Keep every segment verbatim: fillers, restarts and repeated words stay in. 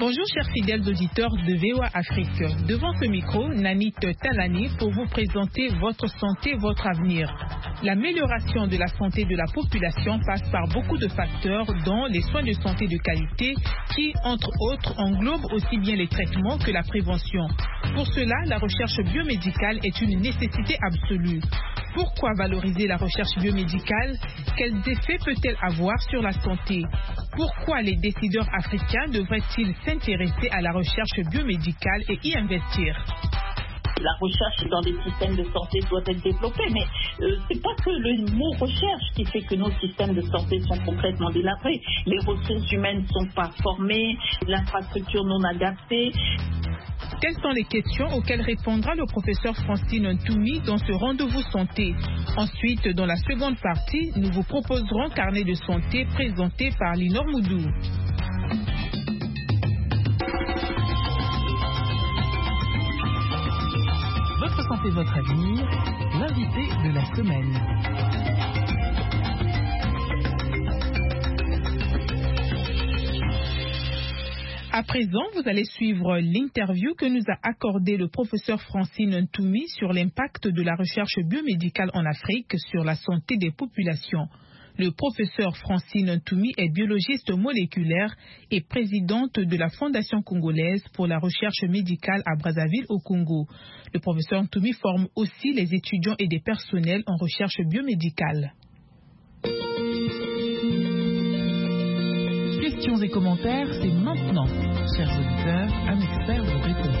Bonjour chers fidèles auditeurs de V O A Afrique. Devant ce micro, Nanit Talani pour vous présenter votre santé, votre avenir. L'amélioration de la santé de la population passe par beaucoup de facteurs, dont les soins de santé de qualité qui, entre autres, englobent aussi bien les traitements que la prévention. Pour cela, la recherche biomédicale est une nécessité absolue. Pourquoi valoriser la recherche biomédicale? Quels effets peut-elle avoir sur la santé? Pourquoi les décideurs africains devraient-ils s'intéresser à la recherche biomédicale et y investir? La recherche dans les systèmes de santé doit être développée, mais euh, c'est pas que le mot recherche qui fait que nos systèmes de santé sont complètement délabrés. Les ressources humaines ne sont pas formées, l'infrastructure non adaptée. Quelles sont les questions auxquelles répondra le professeur Francine Ntoumi dans ce rendez-vous santé? Ensuite, dans la seconde partie, nous vous proposerons Carnet de santé présenté par Linor Moudou. Votre santé, votre avenir, l'invité de la semaine. À présent, vous allez suivre l'interview que nous a accordé le professeur Francine Ntoumi sur l'impact de la recherche biomédicale en Afrique sur la santé des populations. Le professeur Francine Ntoumi est biologiste moléculaire et présidente de la Fondation congolaise pour la recherche médicale à Brazzaville au Congo. Le professeur Ntoumi forme aussi les étudiants et des personnels en recherche biomédicale. Questions et commentaires, c'est maintenant. Chers auditeurs, un expert vous répond.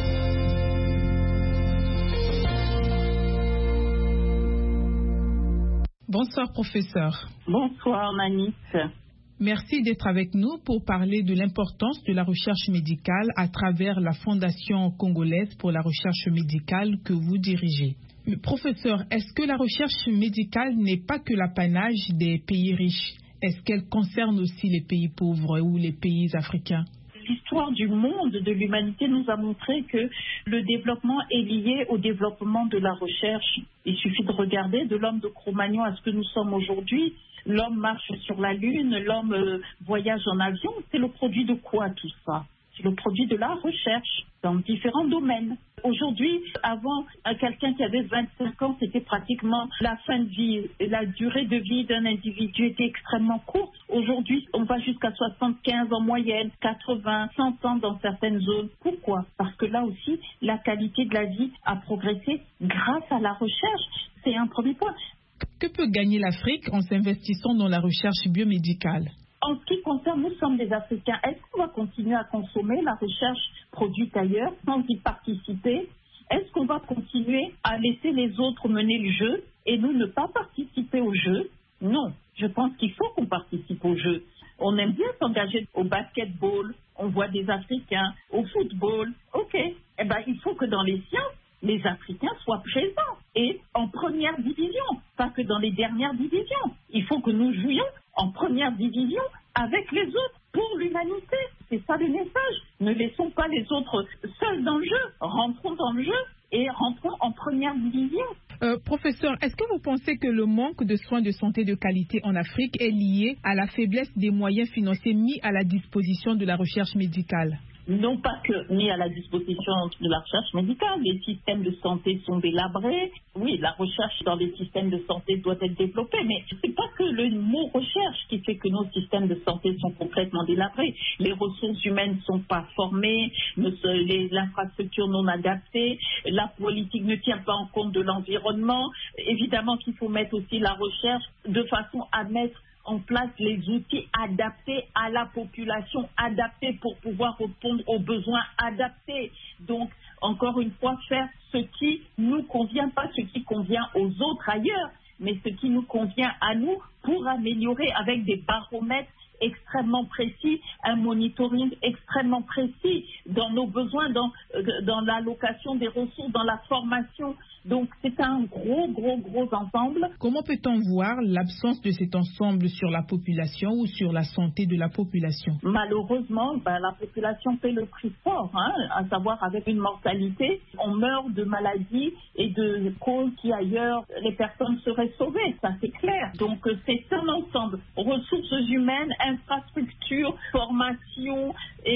Bonsoir professeur. Bonsoir Nanit. Merci d'être avec nous pour parler de l'importance de la recherche médicale à travers la Fondation congolaise pour la recherche médicale que vous dirigez. Mais professeur, est-ce que la recherche médicale n'est pas que l'apanage des pays riches? Est-ce qu'elle concerne aussi les pays pauvres ou les pays africains? L'histoire du monde, de l'humanité, nous a montré que le développement est lié au développement de la recherche. Il suffit de regarder de l'homme de Cro-Magnon à ce que nous sommes aujourd'hui. L'homme marche sur la Lune, l'homme euh, voyage en avion. C'est le produit de quoi tout ça? C'est le produit de la recherche dans différents domaines. Aujourd'hui, avant, quelqu'un qui avait vingt-cinq ans, c'était pratiquement la fin de vie. La durée de vie d'un individu était extrêmement courte. Aujourd'hui, on va jusqu'à soixante-quinze en moyenne, quatre-vingts, cent ans dans certaines zones. Pourquoi? Parce que là aussi, la qualité de la vie a progressé grâce à la recherche. C'est un premier point. Que peut gagner l'Afrique en s'investissant dans la recherche biomédicale? En ce qui concerne, nous sommes des Africains. Est-ce qu'on va continuer à consommer la recherche produite ailleurs sans y participer? Est-ce qu'on va continuer à laisser les autres mener le jeu et nous ne pas participer au jeu? Non, je pense qu'il faut qu'on participe au jeu. On aime bien s'engager au basketball, on voit des Africains, au football. Ok, eh ben, il faut que dans les sciences, les Africains soient présents et en première division, pas que dans les dernières divisions. Il faut que nous jouions en première division avec les autres pour l'humanité. C'est ça le message. Ne laissons pas les autres seuls dans le jeu. Rentrons dans le jeu et rentrons en première division. Euh, professeur, est-ce que vous pensez que le manque de soins de santé de qualité en Afrique est lié à la faiblesse des moyens financiers mis à la disposition de la recherche médicale? Non pas que mis à la disposition de la recherche médicale, les systèmes de santé sont délabrés. Oui, la recherche dans les systèmes de santé doit être développée, mais c'est pas que le mot recherche qui fait que nos systèmes de santé sont complètement délabrés. Les ressources humaines ne sont pas formées, l'infrastructure non adaptée, la politique ne tient pas en compte de l'environnement. Évidemment qu'il faut mettre aussi la recherche de façon à mettre en place les outils adaptés à la population, adaptés pour pouvoir répondre aux besoins adaptés. Donc, encore une fois, faire ce qui nous convient, pas ce qui convient aux autres ailleurs, mais ce qui nous convient à nous pour améliorer avec des baromètres extrêmement précis, un monitoring extrêmement précis dans nos besoins, dans, dans l'allocation des ressources, dans la formation. Donc, c'est un gros, gros, gros ensemble. Comment peut-on voir l'absence de cet ensemble sur la population ou sur la santé de la population? Malheureusement, ben, la population paie le prix fort, hein, à savoir avec une mortalité. On meurt de maladies et de causes qui ailleurs, les personnes seraient sauvées, ça c'est clair. Donc, c'est un ensemble. Ressources humaines, infrastructures, formation et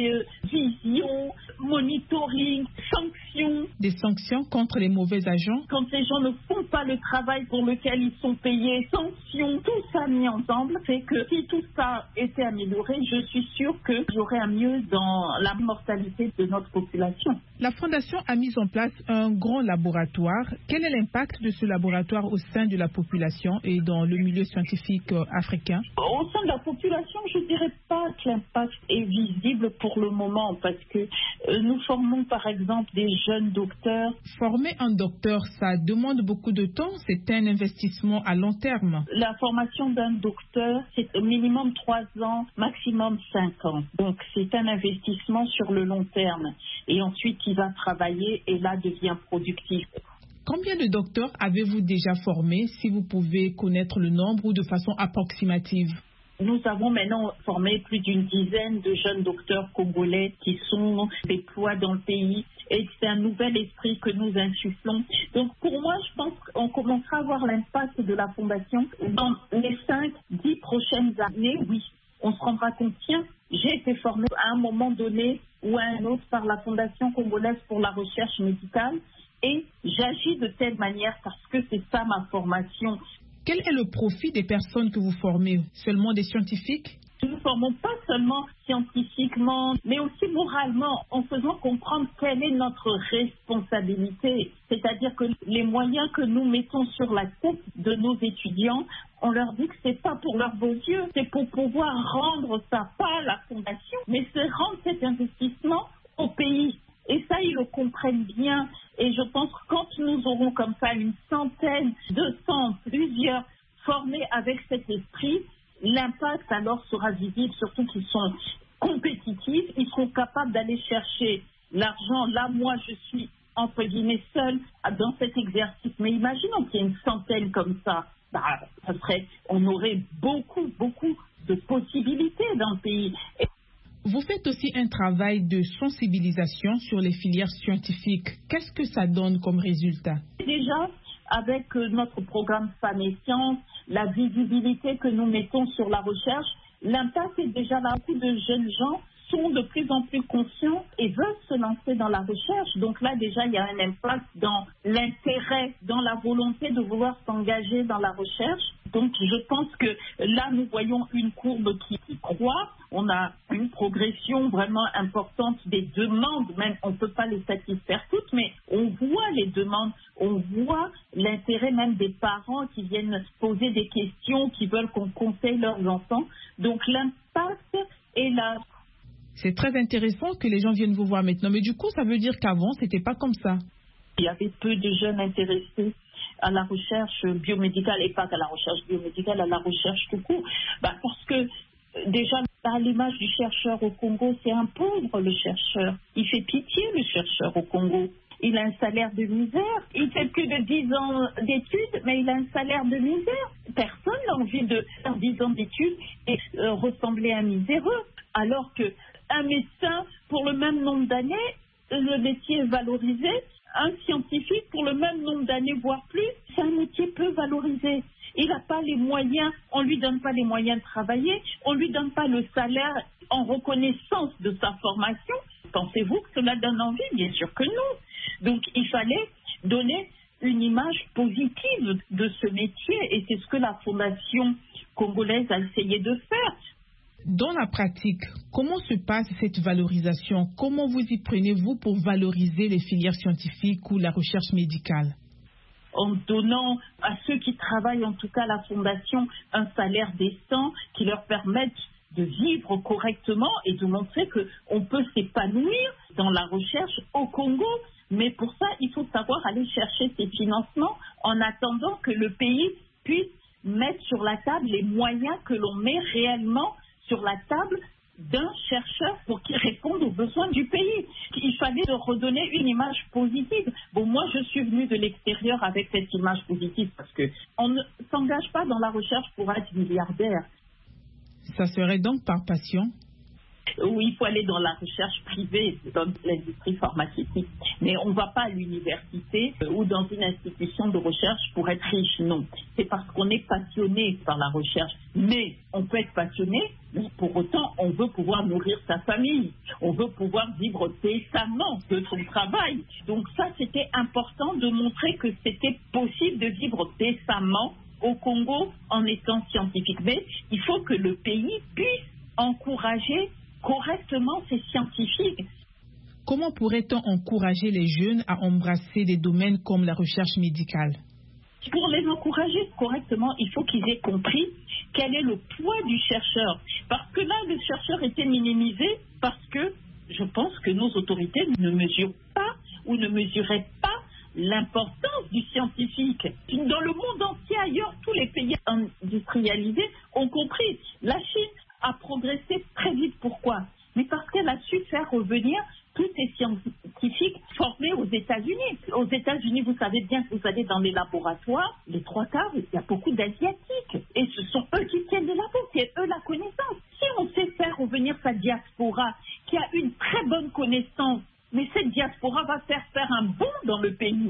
vision, monitoring, sanctions. Des sanctions contre les mauvais agents? Quand les gens ne font pas le travail pour lequel ils sont payés, sanctions, tout ça mis ensemble, c'est que si tout ça était amélioré, je suis sûre qu'il y aurait un mieux dans la mortalité de notre population. La Fondation a mis en place un grand laboratoire. Quel est l'impact de ce laboratoire au sein de la population et dans le milieu scientifique africain? Au sein de la population, je ne dirais pas que l'impact est visible pour le moment parce que euh, nous formons par exemple des jeunes docteurs. Former un docteur, ça demande beaucoup de temps, c'est un investissement à long terme. La formation d'un docteur, c'est au minimum trois ans, maximum cinq ans. Donc c'est un investissement sur le long terme. Et ensuite, il va travailler et là devient productif. Combien de docteurs avez-vous déjà formés, si vous pouvez connaître le nombre ou de façon approximative? Nous avons maintenant formé plus d'une dizaine de jeunes docteurs congolais qui sont déployés dans le pays et c'est un nouvel esprit que nous insufflons. Donc pour moi, je pense qu'on commencera à voir l'impact de la Fondation dans les cinq, dix prochaines années, oui. On se rendra compte, tiens, j'ai été formé à un moment donné ou à un autre par la Fondation congolaise pour la recherche médicale et j'agis de telle manière parce que c'est ça ma formation. Quel est le profit des personnes que vous formez? Seulement des scientifiques? Nous ne formons pas seulement scientifiquement, mais aussi moralement, en faisant comprendre quelle est notre responsabilité. C'est-à-dire que les moyens que nous mettons sur la tête de nos étudiants, on leur dit que ce n'est pas pour leurs beaux yeux, c'est pour pouvoir rendre ça, pas à la Fondation, mais c'est rendre cet investissement au pays. Et ça, ils le comprennent bien. Et je pense que quand nous aurons comme ça une centaine, deux cents, plusieurs formés avec cet esprit, l'impact alors sera visible, surtout qu'ils sont compétitifs, ils seront capables d'aller chercher l'argent. Là, moi, je suis entre guillemets seule dans cet exercice. Mais imaginons qu'il y ait une centaine comme ça. Bah, ça serait, on aurait beaucoup, beaucoup de possibilités dans le pays. Et vous faites aussi un travail de sensibilisation sur les filières scientifiques. Qu'est-ce que ça donne comme résultat? Déjà, avec notre programme Femmes et Sciences, la visibilité que nous mettons sur la recherche, l'impact est déjà là. Beaucoup de jeunes gens sont de plus en plus conscients et veulent se lancer dans la recherche. Donc là, déjà, il y a un impact dans l'intérêt, dans la volonté de vouloir s'engager dans la recherche. Donc, je pense que là, nous voyons une courbe qui, qui croît. On a une progression vraiment importante des demandes. Même, on ne peut pas les satisfaire toutes, mais on voit les demandes. On voit l'intérêt même des parents qui viennent poser des questions, qui veulent qu'on conseille leurs enfants. Donc, l'impact est là. C'est très intéressant que les gens viennent vous voir maintenant. Mais du coup, ça veut dire qu'avant, ce n'était pas comme ça. Il y avait peu de jeunes intéressés à la recherche biomédicale et pas qu'à la recherche biomédicale, à la recherche tout court. Bah, parce que déjà, à l'image du chercheur au Congo, c'est un pauvre le chercheur. Il fait pitié le chercheur au Congo. Il a un salaire de misère. Il fait plus de dix ans d'études, mais il a un salaire de misère. Personne n'a envie de faire dix ans d'études et euh, ressembler à un miséreux. Alors qu'un médecin, pour le même nombre d'années, le métier est valorisé. Un scientifique, pour le même nombre d'années, voire plus, c'est un métier peu valorisé. Il n'a pas les moyens, on ne lui donne pas les moyens de travailler, on ne lui donne pas le salaire en reconnaissance de sa formation. Pensez-vous que cela donne envie? Bien sûr que non. Donc il fallait donner une image positive de ce métier et c'est ce que la Fondation congolaise a essayé de faire. Dans la pratique, comment se passe cette valorisation? Comment vous y prenez-vous pour valoriser les filières scientifiques ou la recherche médicale? En donnant à ceux qui travaillent, en tout cas à la Fondation, un salaire décent qui leur permette de vivre correctement et de montrer qu'on peut s'épanouir dans la recherche au Congo. Mais pour ça, il faut savoir aller chercher ces financements en attendant que le pays puisse mettre sur la table les moyens que l'on met réellement sur la table d'un chercheur pour qu'il réponde aux besoins du pays. Il fallait redonner une image positive. Bon, moi, je suis venue de l'extérieur avec cette image positive parce qu'on ne s'engage pas dans la recherche pour être milliardaire. Ça serait donc par passion? où il faut aller dans la recherche privée, dans l'industrie pharmaceutique. Mais on ne va pas à l'université ou dans une institution de recherche pour être riche, non. C'est parce qu'on est passionné par la recherche. Mais on peut être passionné, mais pour autant, on veut pouvoir nourrir sa famille. On veut pouvoir vivre décemment de son travail. Donc ça, c'était important de montrer que c'était possible de vivre décemment au Congo en étant scientifique. Mais il faut que le pays puisse encourager correctement ces scientifiques. Comment pourrait-on encourager les jeunes à embrasser des domaines comme la recherche médicale? Pour les encourager correctement, il faut qu'ils aient compris quel est le poids du chercheur. Parce que là, le chercheur était minimisé parce que je pense que nos autorités ne mesurent pas ou ne mesuraient pas l'importance du scientifique. Dans le monde entier ailleurs, tous les pays industrialisés ont compris. La Chine a progressé très vite. Pourquoi? Mais parce qu'elle a su faire revenir tous ces scientifiques formés aux États-Unis. Aux États-Unis, vous savez bien que vous allez dans les laboratoires, les trois quarts, il y a beaucoup d'Asiatiques. Et ce sont eux qui tiennent les labos, c'est eux la connaissance. Si on sait faire revenir sa diaspora, qui a une très bonne connaissance, mais cette diaspora va faire faire un bond dans le pays.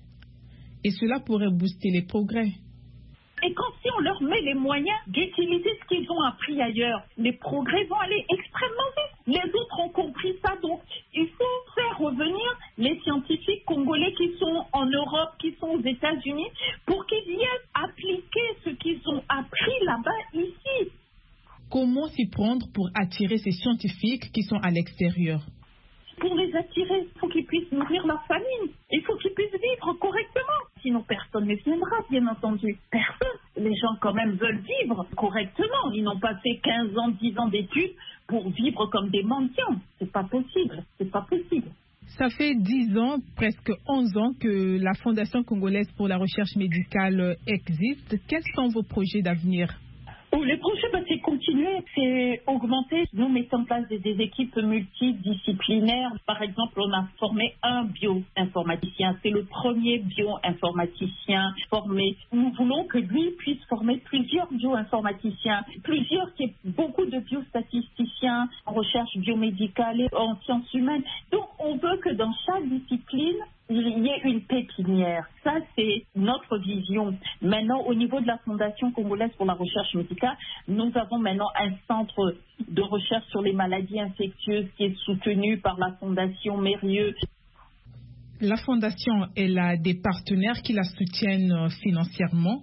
Et cela pourrait booster les progrès. Et quand si on leur met les moyens d'utiliser ce qu'ils ont appris ailleurs, les progrès vont aller extrêmement vite. Les autres ont compris ça, donc il faut faire revenir les scientifiques congolais qui sont en Europe, qui sont aux États-Unis, pour qu'ils viennent appliquer ce qu'ils ont appris là-bas ici. Comment s'y prendre pour attirer ces scientifiques qui sont à l'extérieur? Pour les attirer, il faut qu'ils puissent nourrir leur famille. Il faut qu'ils puissent vivre correctement. Sinon, personne ne viendra, bien entendu. Personne. Les gens, quand même, veulent vivre correctement. Ils n'ont pas fait quinze ans, dix ans d'études pour vivre comme des mendiants. C'est pas possible. C'est pas possible. Ça fait dix ans, presque onze ans, que la Fondation congolaise pour la recherche médicale existe. Quels sont vos projets d'avenir? Les projets, bah, c'est continuer, c'est augmenter. Nous mettons en place des, des équipes multidisciplinaires. Par exemple, on a formé un bioinformaticien. C'est le premier bioinformaticien formé. Nous voulons que lui puisse former plusieurs bioinformaticiens, plusieurs, qui est beaucoup de biostatisticiens en recherche biomédicale et en sciences humaines. Donc, on veut que dans chaque discipline, il y ait une pépinière. Ça, c'est notre vision. Maintenant, au niveau de la Fondation congolaise pour la recherche médicale, nous avons maintenant un centre de recherche sur les maladies infectieuses qui est soutenu par la Fondation Mérieux. La Fondation, elle a des partenaires qui la soutiennent financièrement?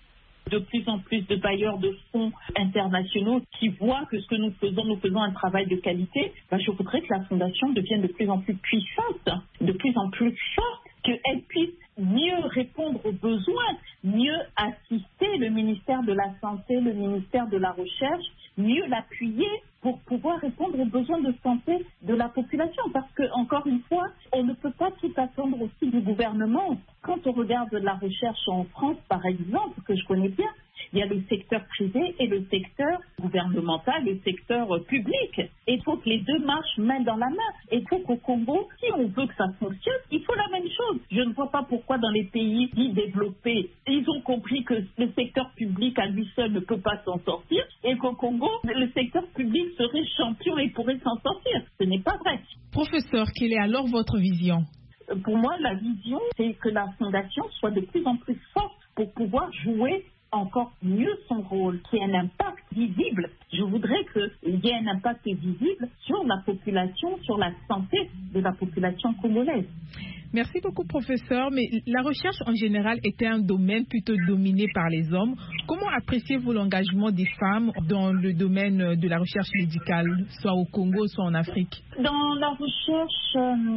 De plus en plus de bailleurs de fonds internationaux qui voient que ce que nous faisons, nous faisons un travail de qualité. Ben, je voudrais que la Fondation devienne de plus en plus puissante, de plus en plus forte, qu'elle puisse mieux répondre aux besoins, mieux assister le ministère de la Santé, le ministère de la Recherche, mieux l'appuyer pour pouvoir répondre aux besoins de santé de la population. Parce que, encore une fois, on ne peut pas tout attendre aussi du gouvernement. Quand on regarde la recherche en France, par exemple, que je connais bien, il y a le secteur privé et le secteur gouvernemental, le secteur public. Et il faut que les deux marchent main dans la main. Et il faut qu'au Congo, si on veut que ça fonctionne, il faut la même chose. Je ne vois pas pourquoi dans les pays dits développés, ils ont compris que le secteur public à lui seul ne peut pas s'en sortir et qu'au Congo, le secteur public serait champion et pourrait s'en sortir. Ce n'est pas vrai. Professeur, quelle est alors votre vision? Pour moi, la vision, c'est que la Fondation soit de plus en plus forte pour pouvoir jouer encore mieux son rôle, qui ait un impact visible. Je voudrais qu'il y ait un impact visible sur la population, sur la santé de la population congolaise. Merci beaucoup, professeur. Mais la recherche en général était un domaine plutôt dominé par les hommes. Comment appréciez-vous l'engagement des femmes dans le domaine de la recherche médicale, soit au Congo, soit en Afrique? Dans la recherche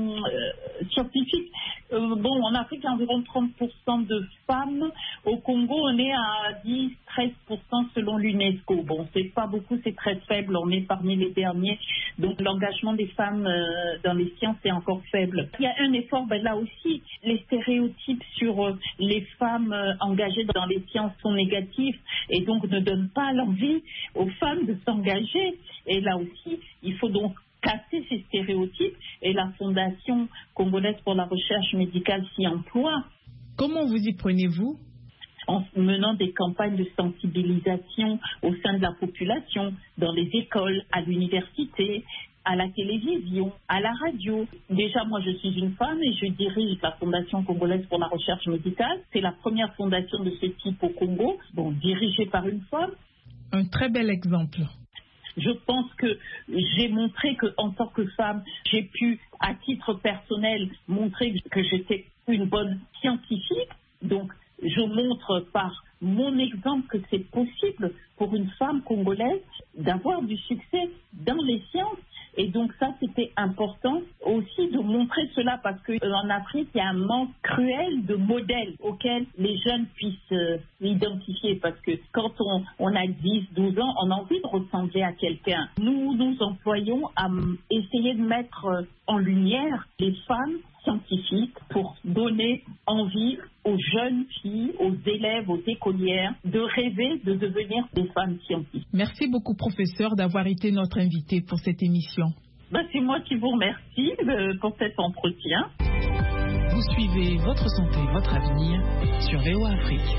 euh, scientifique, euh, bon, en Afrique, il y a environ trente pour cent de femmes. Au Congo, on est à dix à treize pour cent selon l'UNESCO. Bon, c'est pas beaucoup, c'est très faible. On est parmi les derniers. Donc, l'engagement des femmes euh, dans les sciences est encore faible. Il y a un effort, ben, là aussi, les stéréotypes sur euh, les femmes euh, engagées dans les sciences sont négatifs et donc ne donnent pas l'envie aux femmes de s'engager. Et là aussi, il faut donc casser ces stéréotypes et la Fondation congolaise pour la recherche médicale s'y emploie. Comment vous y prenez-vous? en menant des campagnes de sensibilisation au sein de la population, dans les écoles, à l'université, à la télévision, à la radio. Déjà, moi, je suis une femme et je dirige la Fondation congolaise pour la recherche médicale. C'est la première fondation de ce type au Congo, bon, dirigée par une femme. Un très bel exemple. Je pense que j'ai montré qu'en tant que femme, j'ai pu, à titre personnel, montrer que j'étais une bonne scientifique. Donc, je montre par mon exemple que c'est possible pour une femme congolaise d'avoir du succès dans les sciences. Et donc ça, c'était important aussi de montrer cela parce qu'en Afrique, il y a un manque cruel de modèles auxquels les jeunes puissent euh, identifier. Parce que quand on, on a dix, douze ans, on a envie de ressembler à quelqu'un. Nous nous employons à essayer de mettre en lumière les femmes scientifiques pour donner envie aux jeunes filles, aux élèves, aux écolières de rêver de devenir des femmes scientifiques. Merci beaucoup, professeur, d'avoir été notre invité pour cette émission. Ben, c'est moi qui vous remercie euh, pour cet entretien. Vous suivez Votre Santé, Votre Avenir sur V O A Afrique.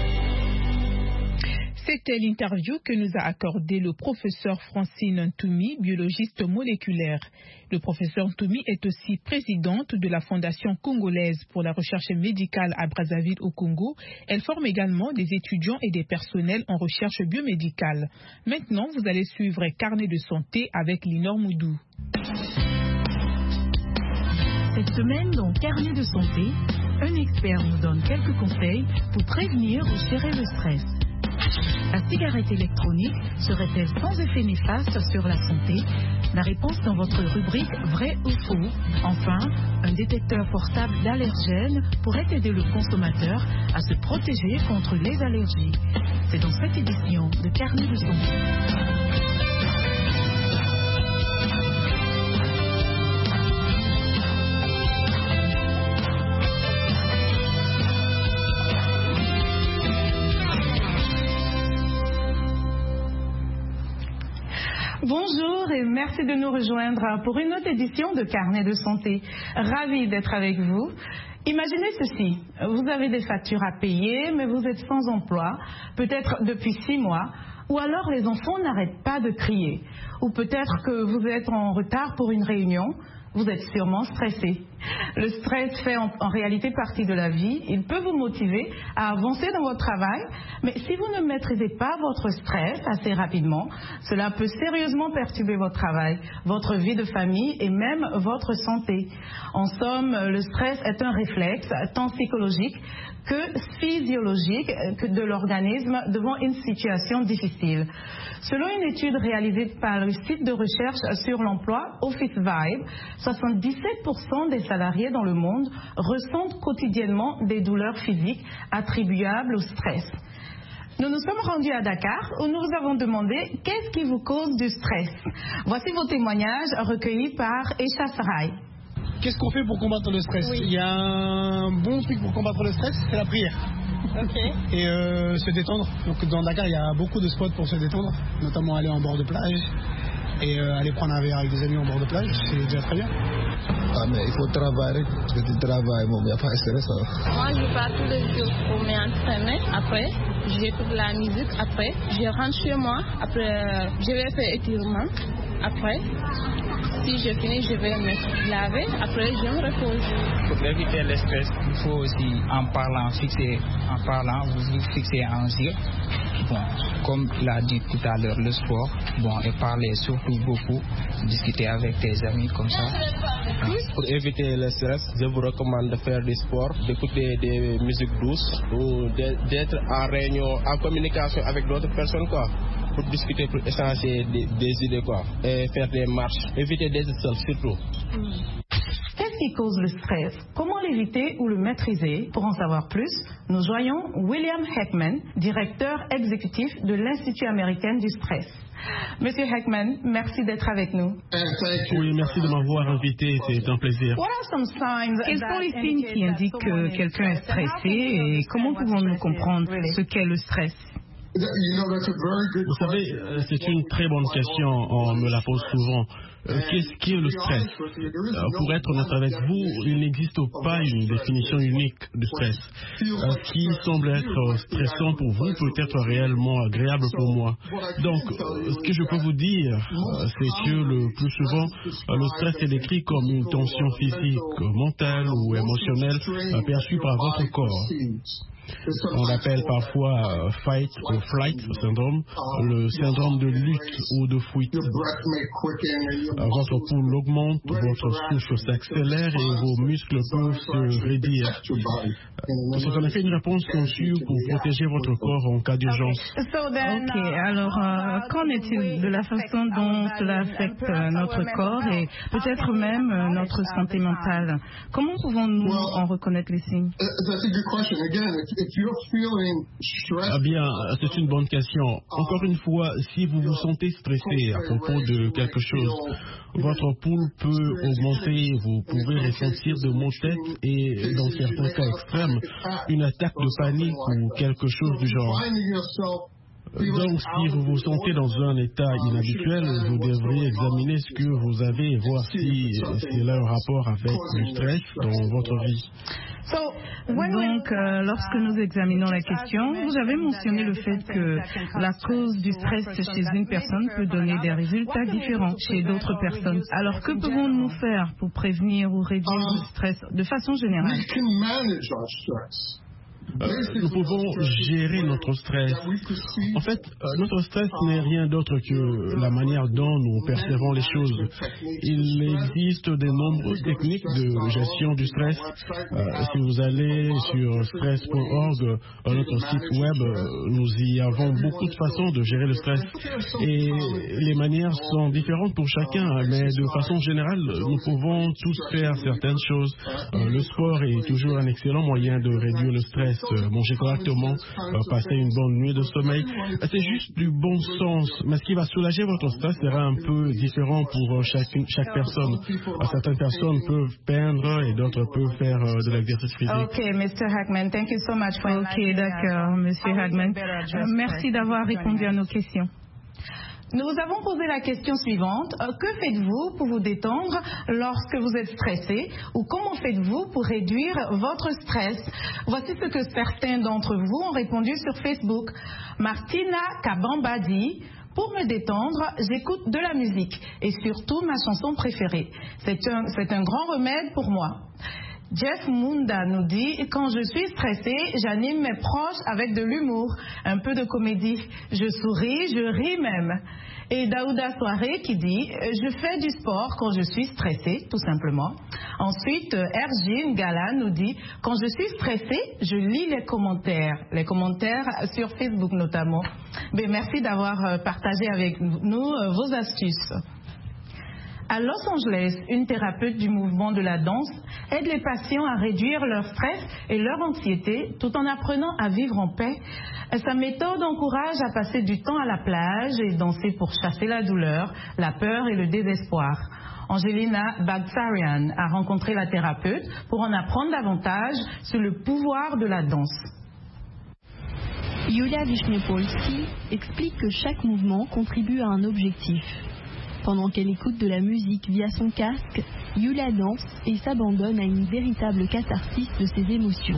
C'était l'interview que nous a accordé le professeur Francine Ntoumi, biologiste moléculaire. Le professeur Ntoumi est aussi présidente de la Fondation congolaise pour la recherche médicale à Brazzaville au Congo. Elle forme également des étudiants et des personnels en recherche biomédicale. Maintenant, vous allez suivre Carnet de santé avec Linor Moudou. Cette semaine, dans Carnet de santé, un expert nous donne quelques conseils pour prévenir ou gérer le stress. La cigarette électronique serait-elle sans effet néfaste sur la santé? La réponse dans votre rubrique Vrai ou faux. Enfin, un détecteur portable d'allergènes pourrait aider le consommateur à se protéger contre les allergies. C'est dans cette édition de Carnet de santé. Bonjour et merci de nous rejoindre pour une autre édition de Carnet de santé. Ravi d'être avec vous. Imaginez ceci, vous avez des factures à payer, mais vous êtes sans emploi, peut-être depuis six mois, ou alors les enfants n'arrêtent pas de crier, ou peut-être que vous êtes en retard pour une réunion. Vous êtes sûrement stressé. Le stress fait en, en réalité partie de la vie. Il peut vous motiver à avancer dans votre travail, mais si vous ne maîtrisez pas votre stress assez rapidement, cela peut sérieusement perturber votre travail, votre vie de famille et même votre santé. En somme, le stress est un réflexe tant psychologique que physiologique que de l'organisme devant une situation difficile. Selon une étude réalisée par le site de recherche sur l'emploi Office Vibe, soixante-dix-sept pour cent des salariés dans le monde ressentent quotidiennement des douleurs physiques attribuables au stress. Nous nous sommes rendus à Dakar où nous vous avons demandé qu'est-ce qui vous cause du stress. Voici vos témoignages recueillis par Esha Sarai. Qu'est-ce qu'on fait pour combattre le stress? Oui. Il y a un bon truc pour combattre le stress, c'est la prière. Okay. Et euh, se détendre. Donc dans Dakar, il y a beaucoup de spots pour se détendre, notamment aller en bord de plage et euh, aller prendre un verre avec des amis en bord de plage, c'est déjà très bien. Ah mais il faut travailler, parce que tu travailles, il n'y a pas de stress. Hein. Moi je pars tous les jours pour m'entraîner, après j'écoute la musique, après je rentre chez moi, après je vais faire étirement, après si je finis je vais me laver, après je me repose. Pour éviter le stress, il faut aussi en parlant, fixer, en parlant, vous vous fixez un yeux. Bon, comme l'a dit tout à l'heure, le sport, bon, et parler surtout beaucoup, discuter avec tes amis comme ça. Pour éviter le stress, je vous recommande de faire du sport, d'écouter des musiques douces ou d'être en réunion, en communication avec d'autres personnes, quoi, pour discuter, pour échanger des, des idées, quoi, et faire des marches, éviter d'être seul surtout. Mm. Qu'est-ce qui cause le stress? Comment l'éviter ou le maîtriser? Pour en savoir plus, nous joignons William Heckman, directeur exécutif de l'Institut américain du stress. Monsieur Heckman, merci d'être avec nous. Oui, merci de m'avoir invité, c'est un plaisir. Quels sont les signes qui indiquent que quelqu'un est stressé et comment pouvons-nous comprendre ce qu'est le stress? Vous savez, c'est une très bonne question, on me la pose souvent. Qu'est-ce qui est le stress? Pour être honnête avec vous, il n'existe pas une définition unique du stress. Ce qui semble être stressant pour vous peut être réellement agréable pour moi. Donc, ce que je peux vous dire, c'est que le plus souvent, le stress est décrit comme une tension physique, mentale ou émotionnelle perçue par votre corps. On l'appelle parfois uh, fight ou flight syndrome, le syndrome de lutte ou de fuite. Votre pouls augmente, votre souffle s'accélère et vos muscles peuvent se raidir. C'est en effet une réponse conçue pour protéger votre corps en cas d'urgence. Ok, alors euh, qu'en est-il de la façon dont cela affecte notre corps et peut-être même euh, notre santé mentale? Comment pouvons-nous en reconnaître les signes? Ah bien, c'est une bonne question. Encore une fois, si vous vous sentez stressé à propos de quelque chose, votre pouls peut augmenter, vous pouvez ressentir de maux de tête et, dans certains cas extrêmes, une attaque de panique ou quelque chose du genre. Donc, si vous vous sentez dans un état inhabituel, vous devriez examiner ce que vous avez et voir si c'est là un rapport avec le stress dans votre vie. Donc, euh, lorsque nous examinons la question, vous avez mentionné le fait que la cause du stress chez une personne peut donner des résultats différents chez d'autres personnes. Alors, que pouvons-nous faire pour prévenir ou réduire le stress de façon générale? Euh, nous pouvons gérer notre stress. En fait, euh, notre stress n'est rien d'autre que la manière dont nous percevons les choses. Il existe de nombreuses techniques de gestion du stress. Euh, si vous allez sur stress point org, euh, notre site web, euh, nous y avons beaucoup de façons de gérer le stress. Et les manières sont différentes pour chacun, mais de façon générale, nous pouvons tous faire certaines choses. Euh, le sport est toujours un excellent moyen de réduire le stress. Manger correctement, passer une bonne nuit de sommeil, c'est juste du bon sens. Mais ce qui va soulager votre stress sera un peu différent pour chaque, chaque personne. Certaines personnes peuvent peindre et d'autres peuvent faire de l'exercice physique. Ok, Mister Hagman, thank you so much for Ok, d'accord, Monsieur Hagman. Merci d'avoir répondu à nos questions. Nous vous avons posé la question suivante. Que faites-vous pour vous détendre lorsque vous êtes stressé? Ou comment faites-vous pour réduire votre stress? Voici ce que certains d'entre vous ont répondu sur Facebook. Martina Kabamba dit: pour me détendre, j'écoute de la musique et surtout ma chanson préférée. C'est un, c'est un grand remède pour moi. Jeff Munda nous dit: quand je suis stressé, j'anime mes proches avec de l'humour, un peu de comédie. Je souris, je ris même. Et Daouda Soiré qui dit: je fais du sport quand je suis stressé, tout simplement. Ensuite, Ergine Gala nous dit: quand je suis stressé, je lis les commentaires, les commentaires sur Facebook notamment. Mais merci d'avoir partagé avec nous vos astuces. À Los Angeles, une thérapeute du mouvement de la danse aide les patients à réduire leur stress et leur anxiété tout en apprenant à vivre en paix. Sa méthode encourage à passer du temps à la plage et danser pour chasser la douleur, la peur et le désespoir. Angelina Bagdasarian a rencontré la thérapeute pour en apprendre davantage sur le pouvoir de la danse. Yulia Vishnepolsky explique que chaque mouvement contribue à un objectif. Pendant qu'elle écoute de la musique via son casque, Yulia danse et s'abandonne à une véritable catharsis de ses émotions.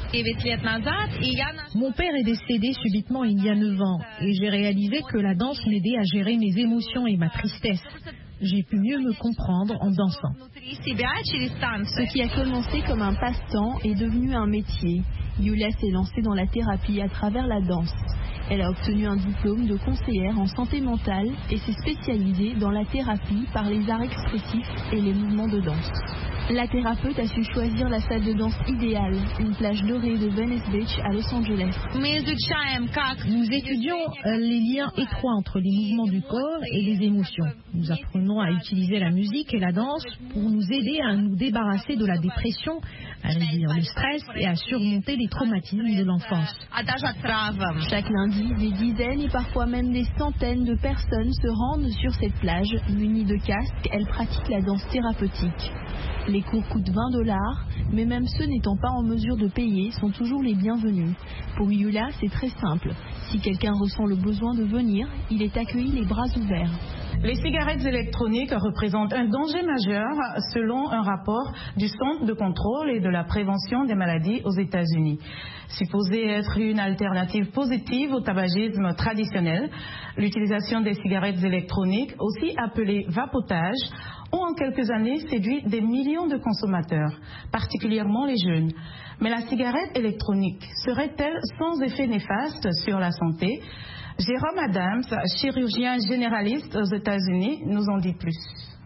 Mon père est décédé subitement il y a neuf ans et j'ai réalisé que la danse m'aidait à gérer mes émotions et ma tristesse. J'ai pu mieux me comprendre en dansant. Ce qui a commencé comme un passe-temps est devenu un métier. Yulia s'est lancée dans la thérapie à travers la danse. Elle a obtenu un diplôme de conseillère en santé mentale et s'est spécialisée dans la thérapie par les arts expressifs et les mouvements de danse. La thérapeute a su choisir la salle de danse idéale, une plage dorée de Venice Beach à Los Angeles. Nous étudions les liens étroits entre les mouvements du corps et les émotions. Nous apprenons à utiliser la musique et la danse pour nous aider à nous débarrasser de la dépression, à réduire le stress et à surmonter les traumatismes de l'enfance. Chaque lundi, des dizaines et parfois même des centaines de personnes se rendent sur cette plage. Munies de casques, elles pratiquent la danse thérapeutique. Les cours coûtent vingt dollars, mais même ceux n'étant pas en mesure de payer sont toujours les bienvenus. Pour Yula, c'est très simple. Si quelqu'un ressent le besoin de venir, il est accueilli les bras ouverts. Les cigarettes électroniques représentent un danger majeur selon un rapport du Centre de contrôle et de la prévention des maladies aux États-Unis. Supposée être une alternative positive au tabagisme traditionnel, l'utilisation des cigarettes électroniques, aussi appelées vapotage, ont en quelques années séduit des millions de consommateurs, particulièrement les jeunes. Mais la cigarette électronique serait-elle sans effet néfaste sur la santé ? Jérôme Adams, chirurgien généraliste aux États-Unis, nous en dit plus.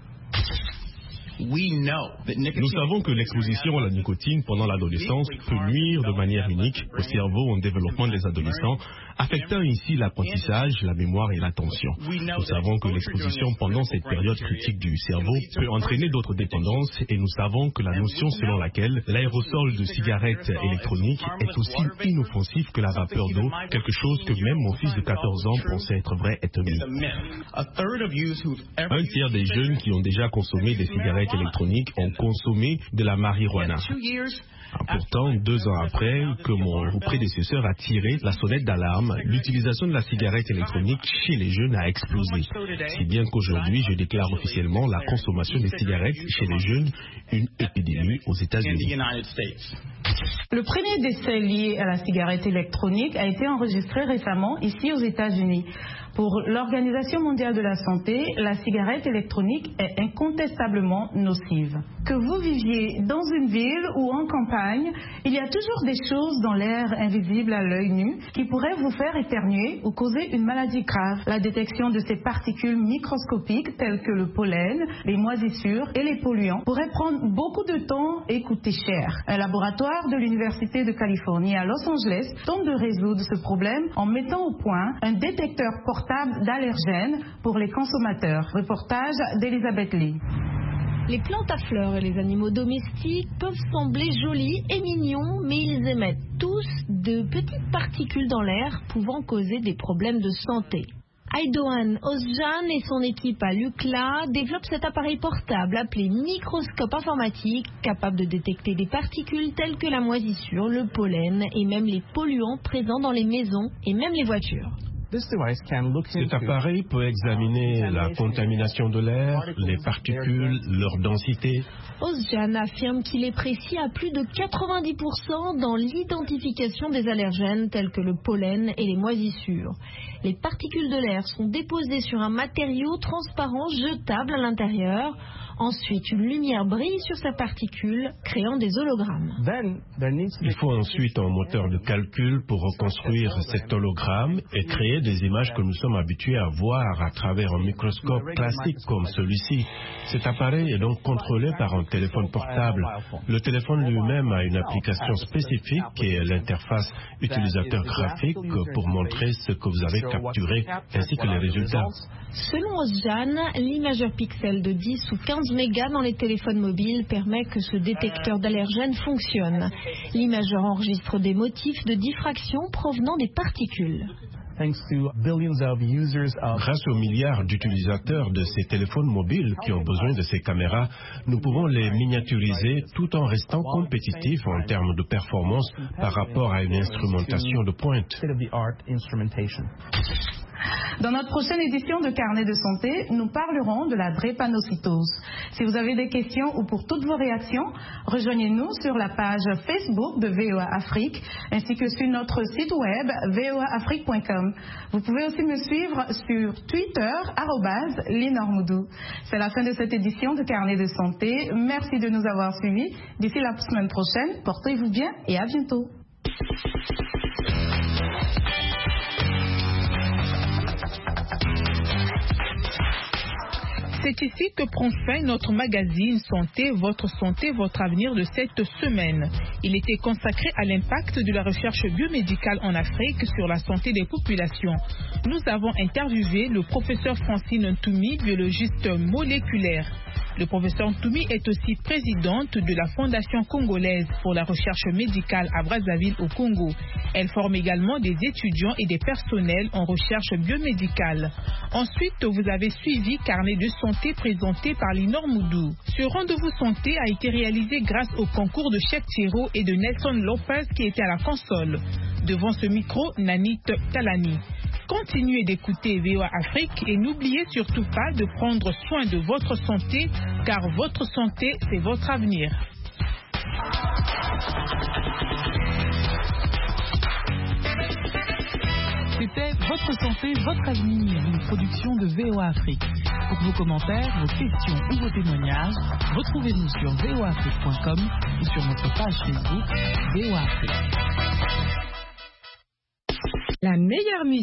Nous savons que l'exposition à la nicotine pendant l'adolescence peut nuire de manière unique au cerveau en développement des adolescents, affectant ainsi l'apprentissage, la mémoire et l'attention. Nous savons que l'exposition pendant cette période critique du cerveau peut entraîner d'autres dépendances et nous savons que la notion selon laquelle l'aérosol de cigarette électronique est aussi inoffensif que la vapeur d'eau, quelque chose que même mon fils de quatorze ans pensait être vrai, est un mythe. Un tiers des jeunes qui ont déjà consommé des cigarettes électroniques ont consommé de la marijuana. Pourtant, deux ans après que mon prédécesseur a tiré la sonnette d'alarme, l'utilisation de la cigarette électronique chez les jeunes a explosé. Si bien qu'aujourd'hui, je déclare officiellement la consommation des cigarettes chez les jeunes une épidémie aux États-Unis. Le premier décès lié à la cigarette électronique a été enregistré récemment ici aux États-Unis. Pour l'Organisation mondiale de la santé, la cigarette électronique est incontestablement nocive. Que vous viviez dans une ville ou en campagne, il y a toujours des choses dans l'air invisible à l'œil nu qui pourraient vous faire éternuer ou causer une maladie grave. La détection de ces particules microscopiques telles que le pollen, les moisissures et les polluants pourrait prendre beaucoup de temps et coûter cher. Un laboratoire de l'Université de Californie à Los Angeles tente de résoudre ce problème en mettant au point un détecteur portable d'allergènes pour les consommateurs. Reportage d'Elisabeth Lee. Les plantes à fleurs et les animaux domestiques peuvent sembler jolis et mignons, mais ils émettent tous de petites particules dans l'air pouvant causer des problèmes de santé. Aydoğan Özcan et son équipe à l'U C L A développent cet appareil portable appelé microscope informatique, capable de détecter des particules telles que la moisissure, le pollen et même les polluants présents dans les maisons et même les voitures. Cet appareil peut examiner la contamination de l'air, les particules, leur densité. Özcan affirme qu'il est précis à plus de quatre-vingt-dix pour cent dans l'identification des allergènes tels que le pollen et les moisissures. Les particules de l'air sont déposées sur un matériau transparent jetable à l'intérieur. Ensuite, une lumière brille sur sa particule, créant des hologrammes. Il faut ensuite un moteur de calcul pour reconstruire cet hologramme et créer des images que nous sommes habitués à voir à travers un microscope classique comme celui-ci. Cet appareil est donc contrôlé par un téléphone portable. Le téléphone lui-même a une application spécifique qui est l'interface utilisateur graphique pour montrer ce que vous avez capturé ainsi que les résultats. Selon Özcan, l'imageur pixel de dix ou quinze mégas dans les téléphones mobiles permet que ce détecteur d'allergènes fonctionne. L'imageur enregistre des motifs de diffraction provenant des particules. Grâce aux milliards d'utilisateurs de ces téléphones mobiles qui ont besoin de ces caméras, nous pouvons les miniaturiser tout en restant compétitifs en termes de performance par rapport à une instrumentation de pointe. Dans notre prochaine édition de Carnet de santé, nous parlerons de la drépanocytose. Si vous avez des questions ou pour toutes vos réactions, rejoignez-nous sur la page Facebook de V O A Afrique ainsi que sur notre site web v o a afrique point com. Vous pouvez aussi me suivre sur Twitter, arobase Linormoudou. C'est la fin de cette édition de Carnet de santé. Merci de nous avoir suivis. D'ici la semaine prochaine, portez-vous bien et à bientôt. C'est ici que prend fin notre magazine Santé, votre santé, votre avenir de cette semaine. Il était consacré à l'impact de la recherche biomédicale en Afrique sur la santé des populations. Nous avons interviewé le professeur Francine Ntoumi, biologiste moléculaire. Le professeur Ntoumi est aussi présidente de la Fondation congolaise pour la recherche médicale à Brazzaville au Congo. Elle forme également des étudiants et des personnels en recherche biomédicale. Ensuite, vous avez suivi Carnet de santé présenté par Linor Moudou. Ce rendez-vous santé a été réalisé grâce au concours de Cheikh Thiro et de Nelson Lopez qui était à la console. Devant ce micro, Nanit Talani. Continuez d'écouter V O A Afrique et n'oubliez surtout pas de prendre soin de votre santé, car votre santé, c'est votre avenir. C'était Votre santé, votre avenir, une production de V O A Afrique. Pour vos commentaires, vos questions ou vos témoignages, retrouvez-nous sur v o a afrique point com ou sur notre page Facebook V O A Afrique. La meilleure musique.